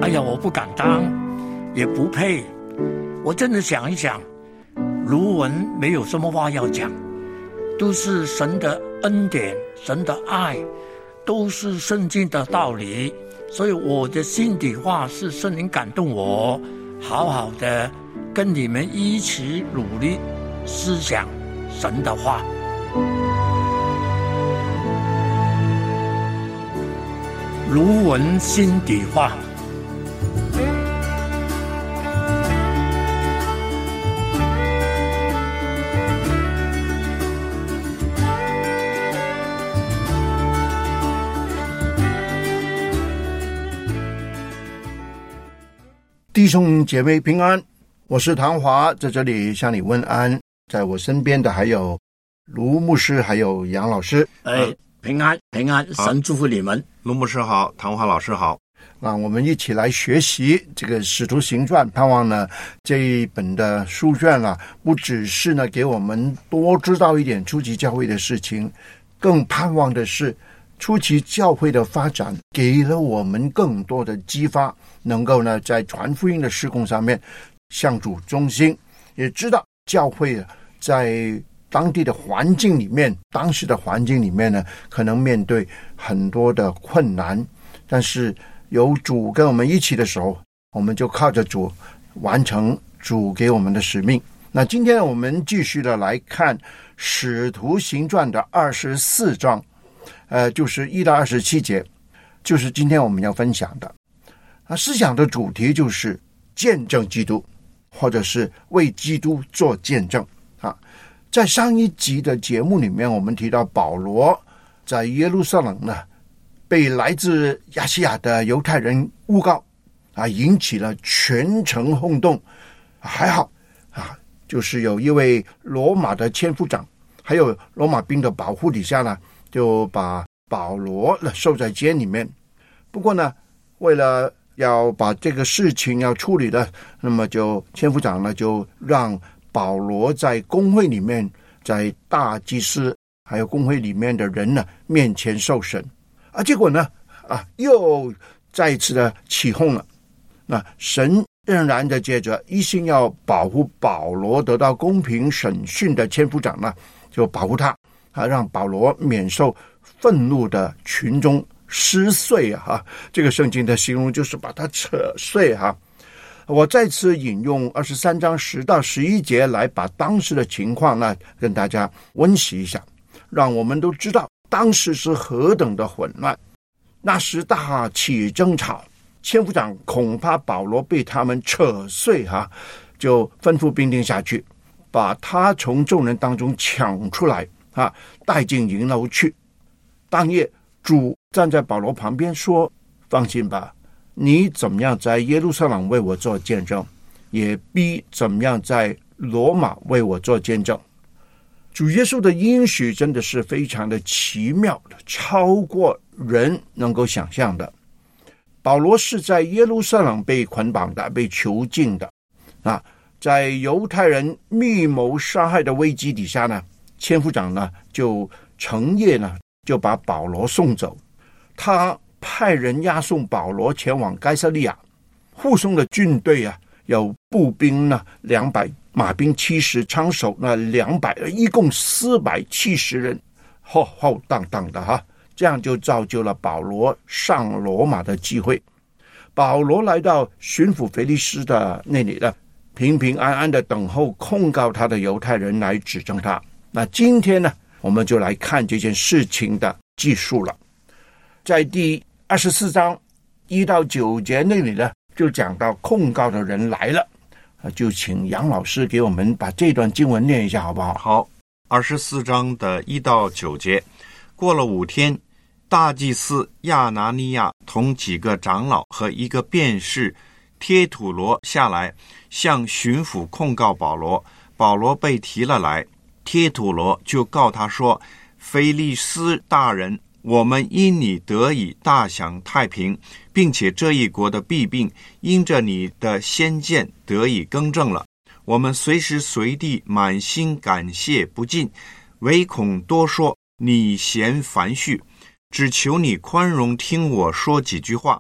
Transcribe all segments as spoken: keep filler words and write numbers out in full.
哎呀，我不敢当，也不配。我真的想一想，卢文没有什么话要讲，都是神的恩典，神的爱，都是圣经的道理。所以我的心底话是圣灵感动我，好好的跟你们一起努力思想神的话。卢文心底话。 弟兄姐妹平安，我是唐华，在这里向你问安。在我身边的还有卢牧师，还有杨老师。 哎，平安平安，神祝福你们。 卢牧师好，唐华老师好。 让我们一起来学习这个《使徒行传》，盼望呢这一本的书卷啊，不只是呢给我们多知道一点初期教会的事情，更盼望的是初期教会的发展给了我们更多的激发，能够呢在传福音的事工上面向主忠心。也知道教会在当地的环境里面，当时的环境里面呢，可能面对很多的困难，但是有主跟我们一起的时候，我们就靠着主完成主给我们的使命。那今天我们继续的来看《使徒行传》的二十四章，呃，就是一到二十七节，就是今天我们要分享的。啊，思想的主题就是见证基督，或者是为基督做见证啊。在上一集的节目里面，我们提到保罗在耶路撒冷呢，被来自亚细亚的犹太人诬告啊，引起了全城轰动。还好啊，就是有一位罗马的千夫长，还有罗马兵的保护底下呢，就把保罗收在监里面。不过呢，为了要把这个事情要处理的，那么就千夫长呢就让保罗在公会里面，在大祭司还有公会里面的人呢面前受审啊。结果呢啊又再一次的起哄了。那神仍然的接着一心要保护保罗得到公平审讯的千夫长呢，就保护他啊，让保罗免受愤怒的群众撕碎啊，这个圣经的形容就是把它扯碎哈、啊。我再次引用二十三章十到十一节来把当时的情况呢跟大家温习一下，让我们都知道当时是何等的混乱。那时大起争吵，千夫长恐怕保罗被他们扯碎哈、啊，就吩咐兵丁下去，把他从众人当中抢出来啊，带进营楼去。当夜主站在保罗旁边说，放心吧，你怎么样在耶路撒冷为我做见证，也必怎么样在罗马为我做见证。主耶稣的应许真的是非常的奇妙的，超过人能够想象的。保罗是在耶路撒冷被捆绑的，被囚禁的啊，在犹太人密谋杀害的危机底下呢，千夫长呢就成夜呢就把保罗送走。他派人押送保罗前往该撒利亚，护送的军队啊，有步兵呢两百，马兵七十，枪手呢两百，一共四百七十人，浩浩荡荡的哈，这样就造就了保罗上罗马的机会。保罗来到巡抚腓力斯的那里呢，平平安安的等候控告他的犹太人来指证他。那今天呢，我们就来看这件事情的记述了。在第二十四章一到九节那里呢，就讲到控告的人来了，就请杨老师给我们把这段经文念一下好不好？ 好，二十四章的一到九节。过了五天，大祭司亚拿尼亚同几个长老和一个辩士帖土罗下来，向巡抚控告保罗。保罗被提了来，帖土罗就告他说，腓力斯大人，我们因你得以大享太平，并且这一国的弊病因着你的先见得以更正了。我们随时随地满心感谢不尽，唯恐多说，你嫌繁絮，只求你宽容听我说几句话。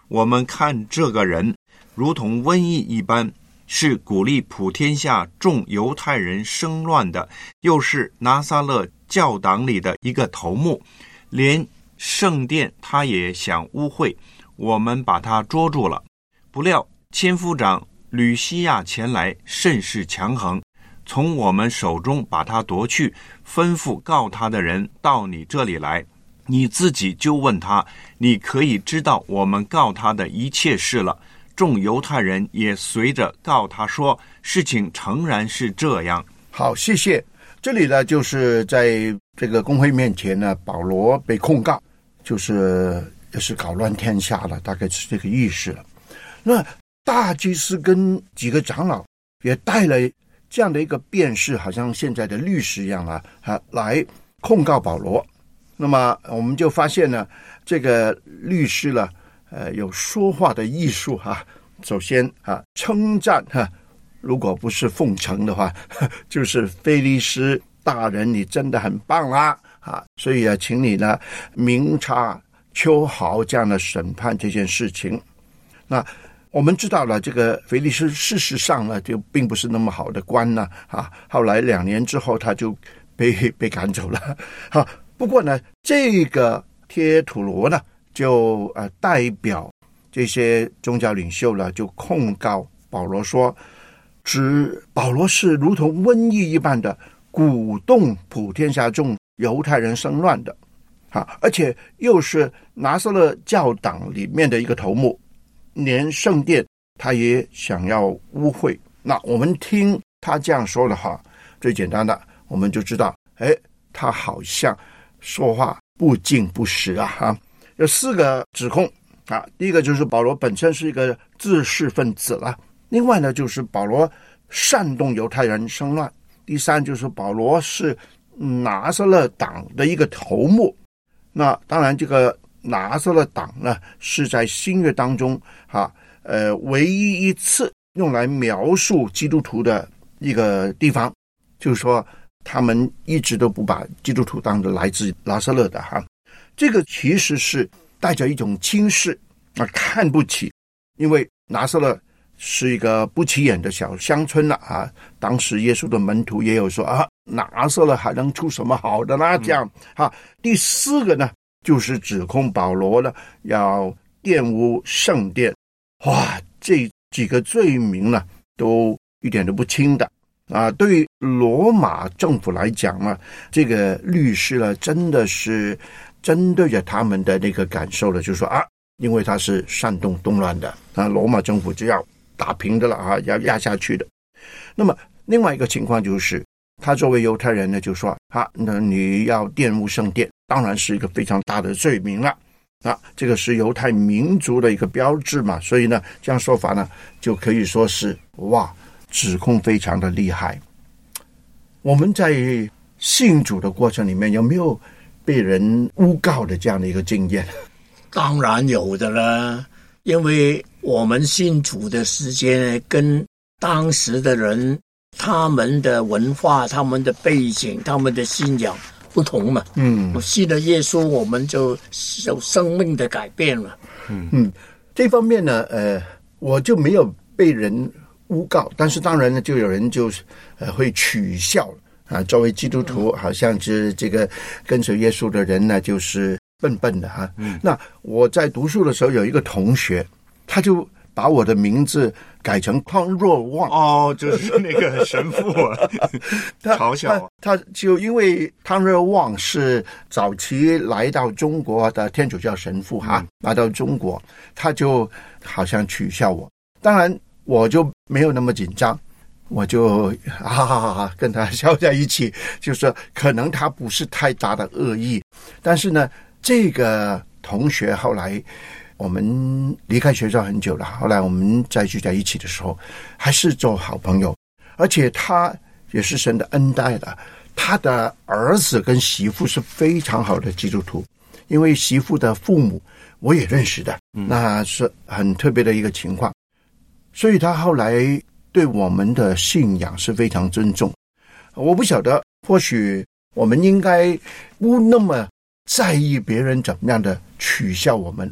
我们看这个人如同瘟疫一般，是鼓励普天下众犹太人生乱的，又是拿撒勒教党里的一个头目，连圣殿他也想污秽，我们把他捉住了。不料千夫长吕西亚前来，甚是强横，从我们手中把他夺去，吩咐告他的人到你这里来，你自己就问他，你可以知道我们告他的一切事了。众犹太人也随着告他说，事情诚然是这样。 好，谢谢。这里呢，就是在这个公会面前呢，保罗被控告，就是也是搞乱天下了，大概是这个意思了。那大祭司跟几个长老也带了这样的一个辩士，好像现在的律师一样啊，啊来控告保罗。那么我们就发现呢，这个律师呢，呃，有说话的艺术哈、啊。首先啊，称赞哈、啊，如果不是奉承的话，就是菲利斯大人，你真的很棒啦啊！所以啊，请你呢明察秋毫，这样的审判这件事情。那我们知道了，这个菲利斯事实上呢，就并不是那么好的官呢啊。后来两年之后，他就被被赶走了。好，不过呢，这个帖土罗呢，就呃代表这些宗教领袖呢，就控告保罗说，指保罗是如同瘟疫一般的鼓动普天下众犹太人生乱的啊，而且又是拿撒勒教党里面的一个头目，连圣殿他也想要污秽。那我们听他这样说的话，最简单的我们就知道，哎，他好像说话不尽不实啊！哈，有四个指控啊。第一个就是保罗本身是一个知识分子了，另外呢就是保罗煽动犹太人生乱，第三就是保罗是拿撒勒党的一个头目。那当然，这个拿撒勒党呢是在新约当中啊，呃，唯一一次用来描述基督徒的一个地方，就是说他们一直都不把基督徒当作来自拿撒勒的哈。这个其实是带着一种轻视啊，看不起，因为拿撒勒是一个不起眼的小乡村了啊。当时耶稣的门徒也有说啊，拿撒勒还能出什么好的呢？这样啊。第四个呢，就是指控保罗呢要玷污圣殿。哇，这几个罪名呢，都一点都不轻的啊。对于罗马政府来讲呢，这个律师呢，真的是针对着他们的那个感受了，就是说啊，因为他是煽动动乱的啊，罗马政府就要打平的了啊，要压下去的。那么另外一个情况就是，他作为犹太人呢，就说啊，那你要玷污圣殿，当然是一个非常大的罪名了啊，这个是犹太民族的一个标志嘛，所以呢，这样说法呢，就可以说是哇，指控非常的厉害。我们在信主的过程里面，有没有被人诬告的这样的一个经验？ 当然有的了，因为我们信主的时间跟当时的人他们的文化、他们的背景、他们的信仰不同嘛。嗯，我信了耶稣，我们就有生命的改变了。 嗯嗯，这方面呢，呃，我就没有被人诬告，但是当然呢，就有人就呃会取笑啊，作为基督徒，好像是这个跟随耶稣的人呢，就是笨笨的哈、啊。嗯，那我在读书的时候，有一个同学，他就把我的名字改成汤若望。 哦，就是那个神父啊，嘲笑他，他就因为汤若望是早期来到中国的天主教神父哈、嗯，来到中国，他就好像取笑我。当然，我就没有那么紧张。我就哈哈哈哈跟他笑在一起，就是可能他不是太大的恶意，但是呢，这个同学后来我们离开学校很久了，后来我们再聚在一起的时候，还是做好朋友，而且他也是神的恩待的，他的儿子跟媳妇是非常好的基督徒，因为媳妇的父母我也认识的，那是很特别的一个情况，所以他后来对我们的信仰是非常尊重。我不晓得，或许我们应该不那么在意别人怎么样的取笑我们，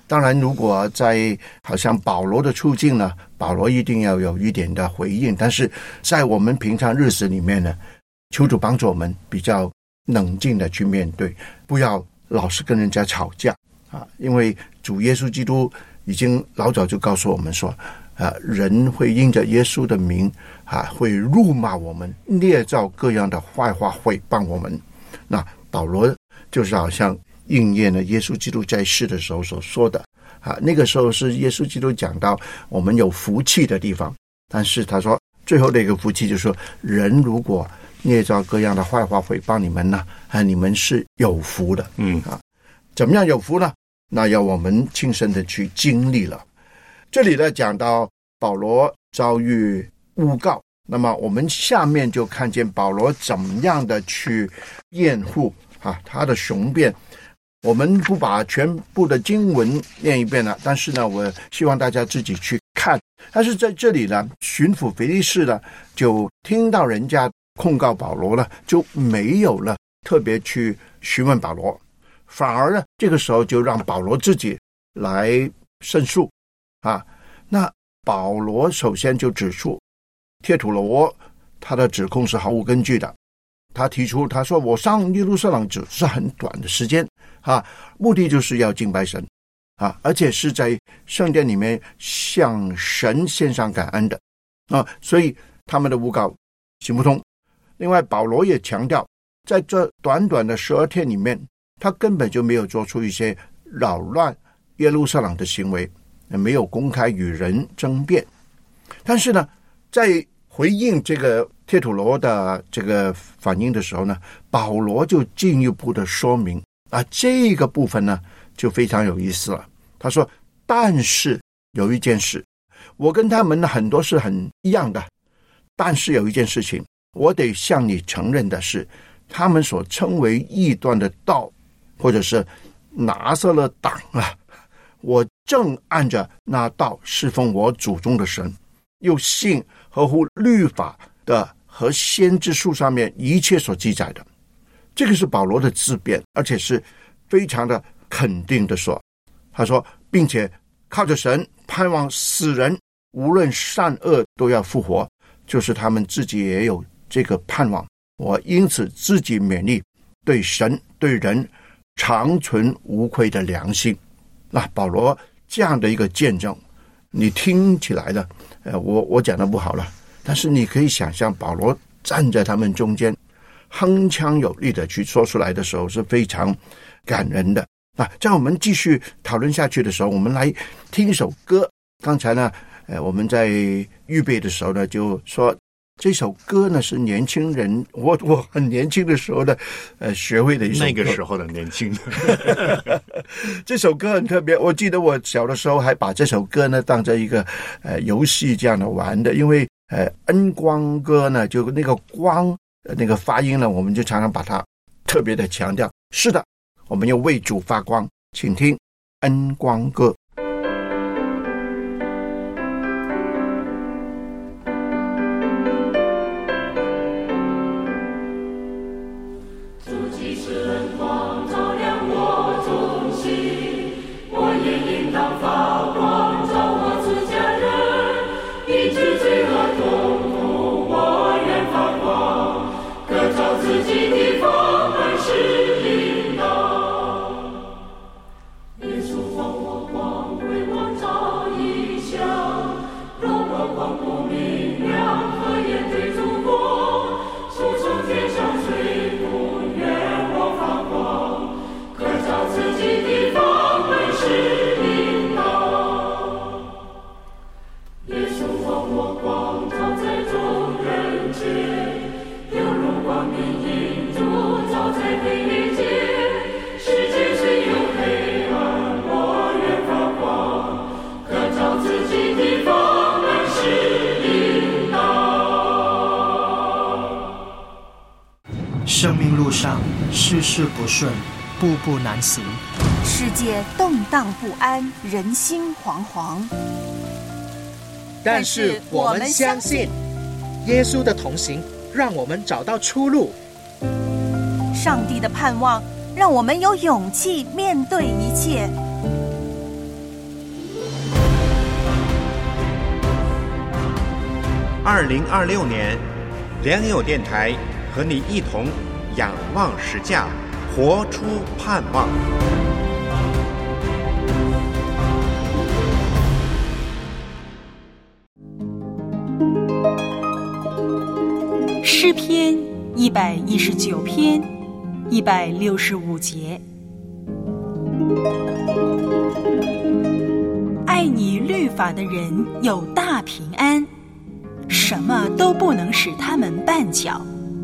当然如果在好像保罗的处境呢，保罗一定要有一点的回应，但是在我们平常日子里面呢，求主帮助我们比较冷静的去面对，不要老是跟人家吵架啊，因为主耶稣基督已经老早就告诉我们说啊，人会因着耶稣的名啊，会辱骂我们，捏造各样的坏话毁谤我们。那保罗就是好像应验了耶稣基督在世的时候所说的啊，那个时候是耶稣基督讲到我们有福气的地方，但是他说最后的一个福气就是说，人如果捏造各样的坏话毁谤你们呢，啊，你们是有福的。 嗯啊，怎么样有福呢？那要我们亲身的去经历了。这里呢讲到保罗遭遇诬告，那么我们下面就看见保罗怎么样的去辩护啊，他的雄辩。我们不把全部的经文念一遍了，但是呢，我希望大家自己去看。但是在这里呢，巡抚腓力士呢就听到人家控告保罗了，就没有了特别去询问保罗，反而呢，这个时候就让保罗自己来申诉啊。那保罗首先就指出，帖土罗他的指控是毫无根据的。他提出，他说我上耶路撒冷只是很短的时间啊，目的就是要敬拜神啊，而且是在圣殿里面向神献上感恩的啊，所以他们的诬告行不通。另外，保罗也强调，在这短短的十二天里面，他根本就没有做出一些扰乱耶路撒冷的行为，没有公开与人争辩。但是呢，在回应这个帖土罗的这个反应的时候呢，保罗就进一步的说明啊，这个部分呢就非常有意思了。他说，但是有一件事，我跟他们很多是很一样的，但是有一件事情我得向你承认的是，他们所称为异端的道，或者是拿撒勒党啊，我正按着那道侍奉我祖宗的神，又信合乎律法的和先知书上面一切所记载的。这个是保罗的自辩，而且是非常的肯定的说，他说，并且靠着神盼望死人无论善恶都要复活，就是他们自己也有这个盼望。我因此自己勉励，对神对人长存无愧的良心。那保罗这样的一个见证，你听起来呢，呃，我我讲的不好了，但是你可以想象保罗站在他们中间，铿锵有力的去说出来的时候，是非常感人的。啊，在我们继续讨论下去的时候，我们来听一首歌。刚才呢，呃，我们在预备的时候呢，就说这首歌呢是年轻人，我我很年轻的时候呢，呃，学会的一首歌。 那个时候的年轻这首歌很特别，我记得我小的时候还把这首歌呢当成一个呃游戏这样的玩的，因为呃恩光歌呢，就那个光、呃、那个发音呢，我们就常常把它特别的强调。是的，我们要为主发光，请听恩光歌。 生命路上事事不顺，步步难行， 世界动荡不安，人心惶惶。 但是我们相信耶稣的同行让我们找到出路， 上帝的盼望让我们有勇气面对一切。 二零二六年，良友电台和你一同仰望实价，活出盼望。 诗篇一百一十九篇一百六十五节。爱你律法的人有大平安，什么都不能使他们绊脚。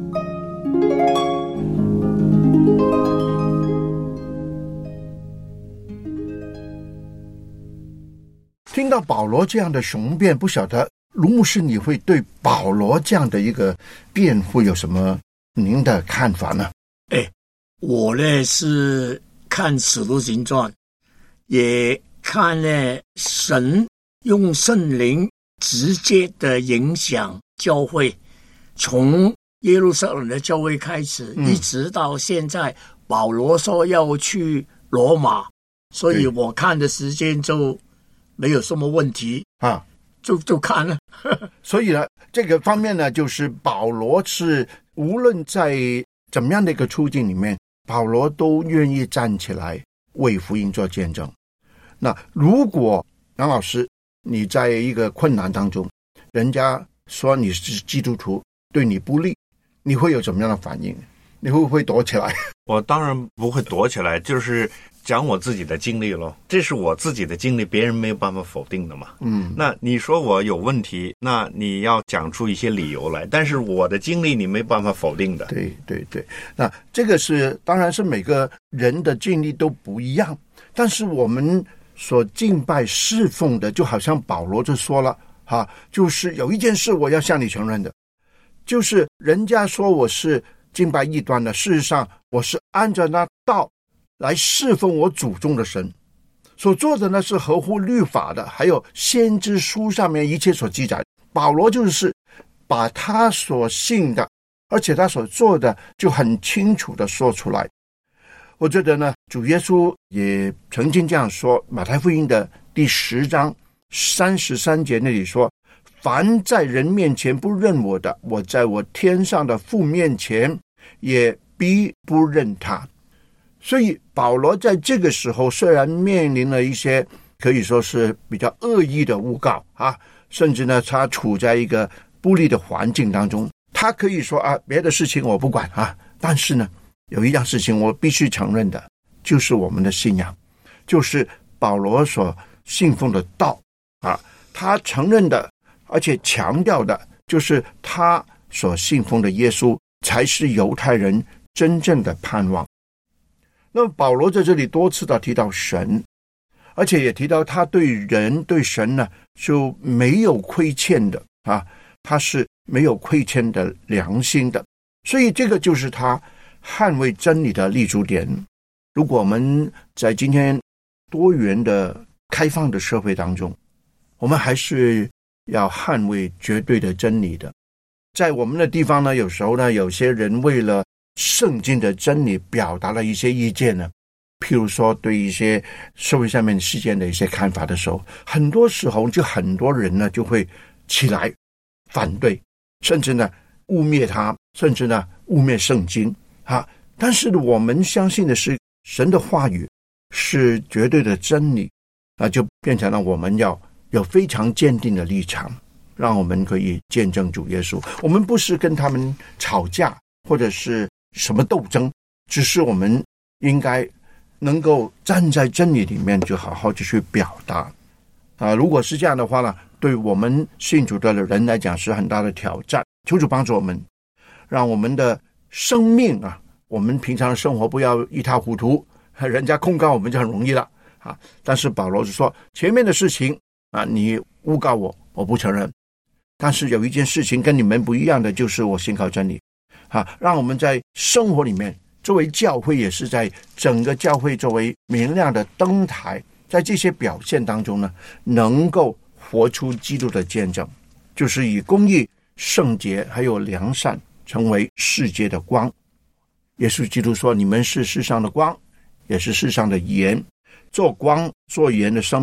听到保罗这样的雄辩，不晓得卢牧师你会对保罗这样的一个辩护有什么您的看法呢？ 哎，我呢是看《使徒行传》，也看了神用圣灵直接的影响教会，从耶路撒冷的教会开始，嗯、一直到现在保罗说要去罗马，所以我看的时间就没有什么问题啊，就就看了。 所以呢，这个方面呢，就是保罗是无论在怎么样的一个处境里面，保罗都愿意站起来为福音做见证。那如果杨老师你在一个困难当中，人家说你是基督徒，对你不利，你会有怎么样的反应？你会不会躲起来？ 我当然不会躲起来，就是讲我自己的经历咯，这是我自己的经历，别人没有办法否定的嘛。嗯，那你说我有问题，那你要讲出一些理由来，但是我的经历你没办法否定的。 对对对，那这个是当然是每个人的经历都不一样，但是我们所敬拜侍奉的，就好像保罗就说了哈，就是有一件事我要向你承认的，就是人家说我是敬拜异端的，事实上我是按照那道来侍奉我祖宗的神，所做的呢是合乎律法的，还有先知书上面一切所记载。保罗就是把他所信的，而且他所做的就很清楚的说出来。我觉得呢，主耶稣也曾经这样说，马太福音的第十章三十三节那里说，凡在人面前不认我的，我在我天上的父面前也必不认他。所以保罗在这个时候虽然面临了一些可以说是比较恶意的诬告啊，甚至呢他处在一个不利的环境当中，他可以说啊，别的事情我不管啊，但是呢有一样事情我必须承认的，就是我们的信仰，就是保罗所信奉的道啊，他承认的而且强调的就是他所信奉的耶稣才是犹太人真正的盼望。那么保罗在这里多次的提到神，而且也提到他对人对神呢就没有亏欠的啊，他是没有亏欠的良心的，所以这个就是他捍卫真理的立足点。如果我们在今天多元的开放的社会当中，我们还是要捍卫绝对的真理的。在我们的地方呢，有时候呢，有些人为了圣经的真理表达了一些意见呢，譬如说对一些社会上面事件的一些看法的时候，很多时候就很多人呢就会起来反对，甚至呢污蔑他，甚至呢污蔑圣经啊。但是我们相信的是神的话语是绝对的真理啊，就变成了我们要有非常坚定的立场，让我们可以见证主耶稣。我们不是跟他们吵架或者是什么斗争，只是我们应该能够站在真理里面，就好好的去表达啊。如果是这样的话呢，对我们信主的人来讲是很大的挑战。求主帮助我们，让我们的生命啊，我们平常的生活不要一塌糊涂，人家控告我们就很容易了啊。但是保罗是说，前面的事情啊，你诬告我，我不承认。但是有一件事情跟你们不一样的，就是我信靠真理啊，让我们在生活里面，作为教会也是在整个教会作为明亮的灯台，在这些表现当中呢，能够活出基督的见证，就是以公义、圣洁还有良善成为世界的光。耶稣基督说，你们是世上的光，也是世上的盐，做光做盐的生命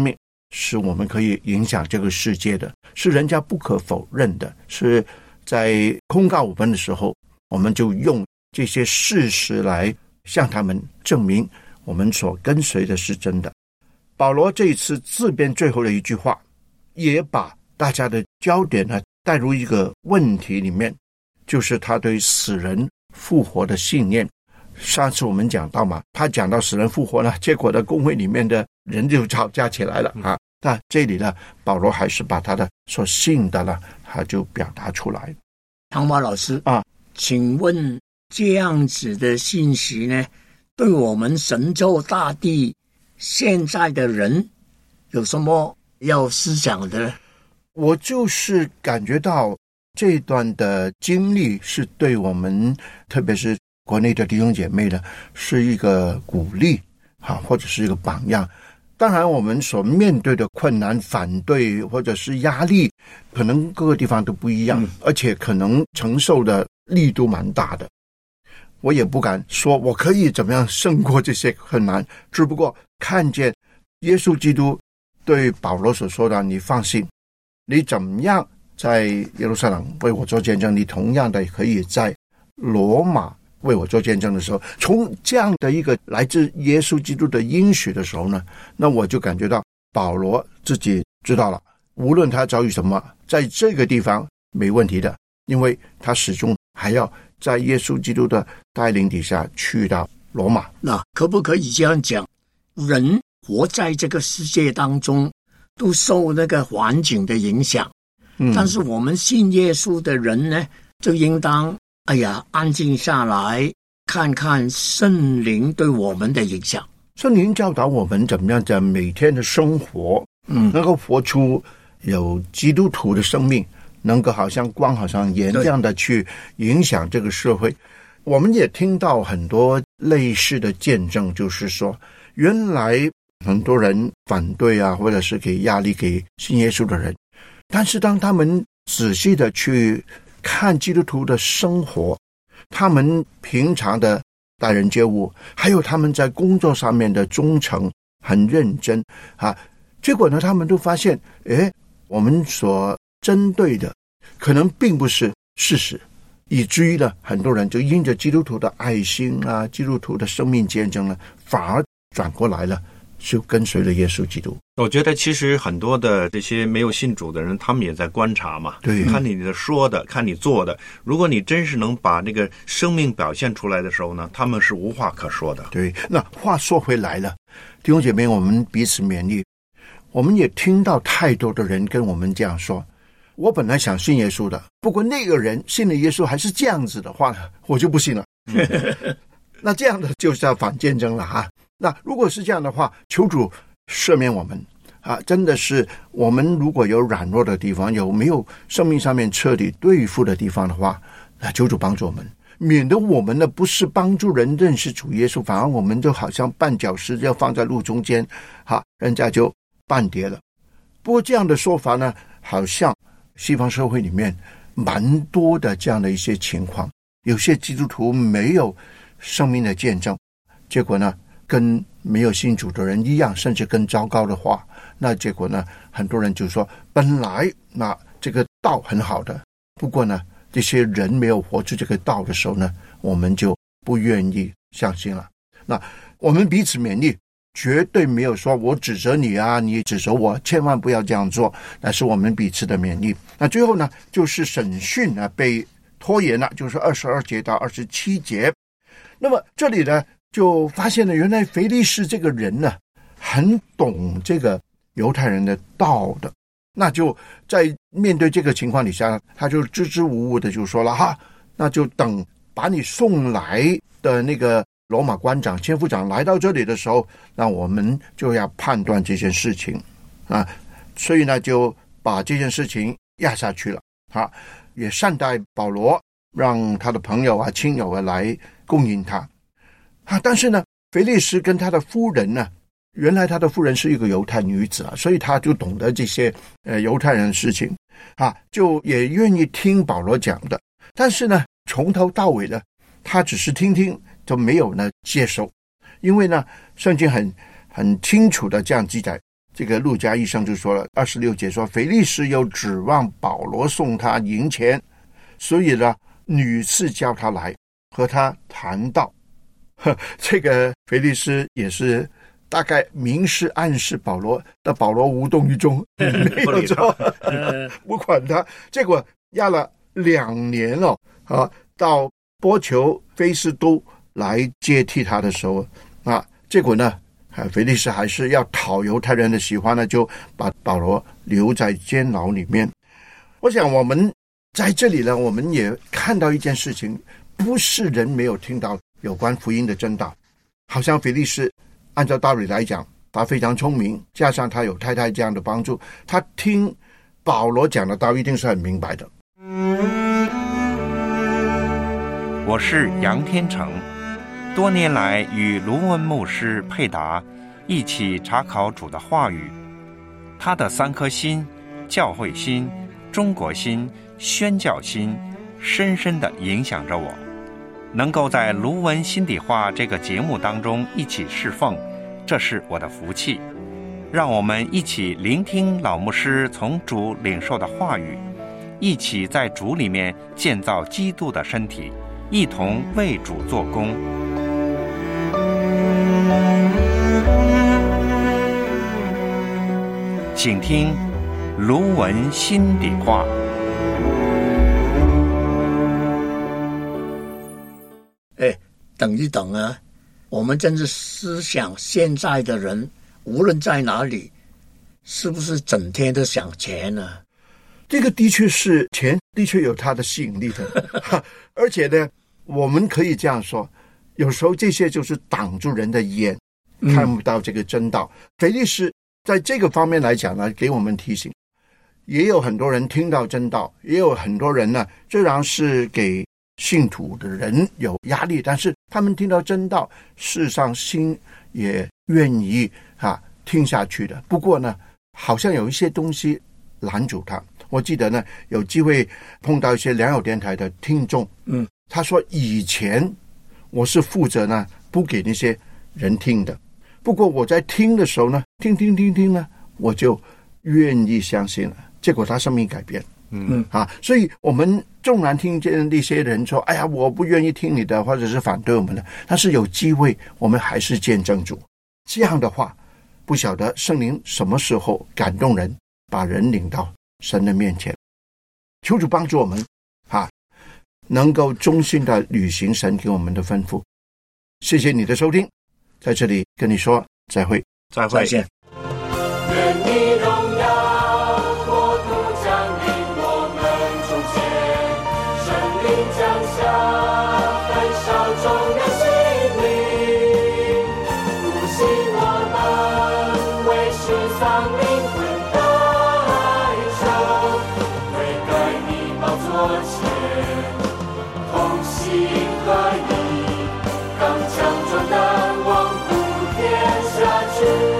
是我们可以影响这个世界的，是人家不可否认的，是在控告我们的时候，我们就用这些事实来向他们证明我们所跟随的是真的。保罗这一次自辩最后的一句话，也把大家的焦点呢带入一个问题里面，就是他对死人复活的信念。上次我们讲到嘛，他讲到死人复活了，结果呢公会里面的人就吵架起来了啊。那这里呢，保罗还是把他的所信的呢，他就表达出来。 唐华老师啊， 请问这样子的信息呢，对我们神州大地现在的人有什么要思想的？ 我就是感觉到这段的经历是对我们，特别是国内的弟兄姐妹呢，是一个鼓励啊，或者是一个榜样。当然我们所面对的困难、反对或者是压力，可能各个地方都不一样，嗯、而且可能承受的力度蛮大的。我也不敢说我可以怎么样胜过这些困难，只不过看见耶稣基督对保罗所说的，你放心，你怎么样在耶路撒冷为我做见证，你同样的可以在罗马为我做见证的时候，从这样的一个来自耶稣基督的应许的时候呢，那我就感觉到保罗自己知道了，无论他遭遇什么，在这个地方没问题的，因为他始终还要在耶稣基督的带领底下去到罗马。 那可不可以这样讲，人活在这个世界当中都受那个环境的影响，嗯，但是我们信耶稣的人呢，就应当哎呀，安静下来，看看圣灵对我们的影响。 圣灵教导我们怎么样在每天的生活，嗯，能够活出有基督徒的生命，能够好像光好像盐这样的去影响这个社会。我们也听到很多类似的见证，就是说，原来很多人反对啊，或者是给压力给信耶稣的人，但是当他们仔细的去看基督徒的生活，他们平常的待人接物，还有他们在工作上面的忠诚很认真啊，结果呢他们都发现，诶，我们所针对的可能并不是事实，以至于呢很多人就因着基督徒的爱心啊，基督徒的生命见证呢，反而转过来了，就跟随了耶稣基督。 我觉得其实很多的这些没有信主的人，他们也在观察嘛， 对， 看你的说的，看你做的。如果你真是能把那个生命表现出来的时候呢，他们是无话可说的。 对，那话说回来了，弟兄姐妹，我们彼此勉励。我们也听到太多的人跟我们这样说，我本来想信耶稣的，不过那个人信了耶稣还是这样子的话，我就不信了。那这样的就是要反见证了啊。那如果是这样的话，求主赦免我们啊！真的是我们如果有软弱的地方，有没有生命上面彻底对付的地方的话，那求主帮助我们，免得我们呢不是帮助人认识主耶稣，反而我们就好像绊脚石要放在路中间，哈，人家就半跌了。不过这样的说法呢，好像西方社会里面蛮多的这样的一些情况，有些基督徒没有生命的见证，结果呢跟没有信主的人一样，甚至更糟糕的话，那结果呢很多人就说，本来那这个道很好的，不过呢这些人没有活出这个道的时候呢，我们就不愿意相信了。那我们彼此勉励，绝对没有说我指责你啊，你指责我，千万不要这样做，那是我们彼此的勉励。那最后呢就是审讯呢被拖延了，就是二十二节到二十七节。那么这里呢就发现了，原来腓力士这个人呢很懂这个犹太人的道的，那就在面对这个情况底下，他就支支吾吾的就说了，哈，那就等把你送来的那个罗马官长千夫长来到这里的时候，那我们就要判断这件事情啊，所以呢就把这件事情压下去了啊，也善待保罗，让他的朋友啊亲友啊来供应他啊。但是呢腓力士跟他的夫人呢，原来他的夫人是一个犹太女子啊，所以他就懂得这些呃犹太人的事情啊，就也愿意听保罗讲的。但是呢从头到尾呢他只是听听，就没有呢接受，因为呢圣经很很清楚的这样记载， 这个路加医生就说了，二十六节说，腓力斯又指望保罗送他银钱，所以呢屡次叫他来和他谈道。这个腓力斯也是大概明示暗示保罗，但保罗无动于衷，没有做，不管他。结果压了两年了啊，到波求菲斯都来接替他的时候啊，结果呢腓力斯还是要讨犹太人的喜欢呢，就把保罗留在监牢里面。我想我们在这里呢，我们也看到一件事情，不是人没有听到有关福音的真道，好像腓力斯按照道理来讲，他非常聪明，加上他有太太这样的帮助，他听保罗讲的道一定是很明白的。 我是杨天成，多年来与卢文牧师佩达一起查考主的话语，他的三颗心，教会心、中国心、宣教心，深深地影响着我。能够在卢文心底话这个节目当中一起侍奉，这是我的福气。让我们一起聆听老牧师从主领受的话语，一起在主里面建造基督的身体，一同为主做工。请听卢文心底话。 哎，等一等啊！我们真是思想现在的人，无论在哪里，是不是整天都想钱呢？ 这个的确是钱，的确有它的吸引力的。而且呢，我们可以这样说，有时候这些就是挡住人的眼，看不到这个真道。腓力斯在这个方面来讲呢，给我们提醒，也有很多人听到真道，也有很多人呢，虽然是给信徒的人有压力，但是他们听到真道，事实上心也愿意啊听下去的。不过呢，好像有一些东西拦阻他。我记得呢，有机会碰到一些良友电台的听众，嗯，他说以前我是负责呢不给那些人听的，不过我在听的时候呢，听听听听呢，我就愿意相信了，结果他生命改变。嗯啊，所以我们纵然听见那些人说，哎呀，我不愿意听你的，或者是反对我们的，但是有机会我们还是见证主。这样的话，不晓得圣灵什么时候感动人，把人领到神的面前。求主帮助我们啊，能够忠心的履行神给我们的吩咐。谢谢你的收听，在这里跟你说再会， 再会，再见。 愿你荣耀国度降临我们中间，圣灵降下焚烧众人心灵，复兴我们为世丧灵魂代求，悔改你宝座前，同心合一，刚强壮胆，往普天下去。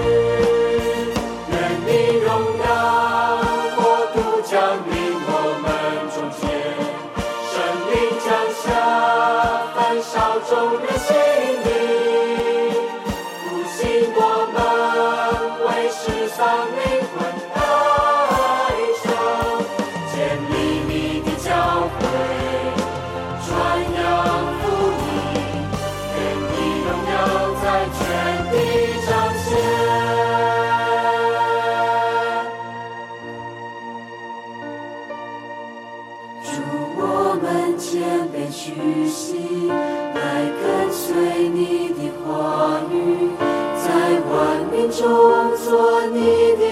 众人心灵，复兴我们为世丧灵魂代求，建立你的教会，传扬福音，愿你荣耀在全地彰显。祝我们谦卑屈膝，来跟随你的话语，在万民中做你的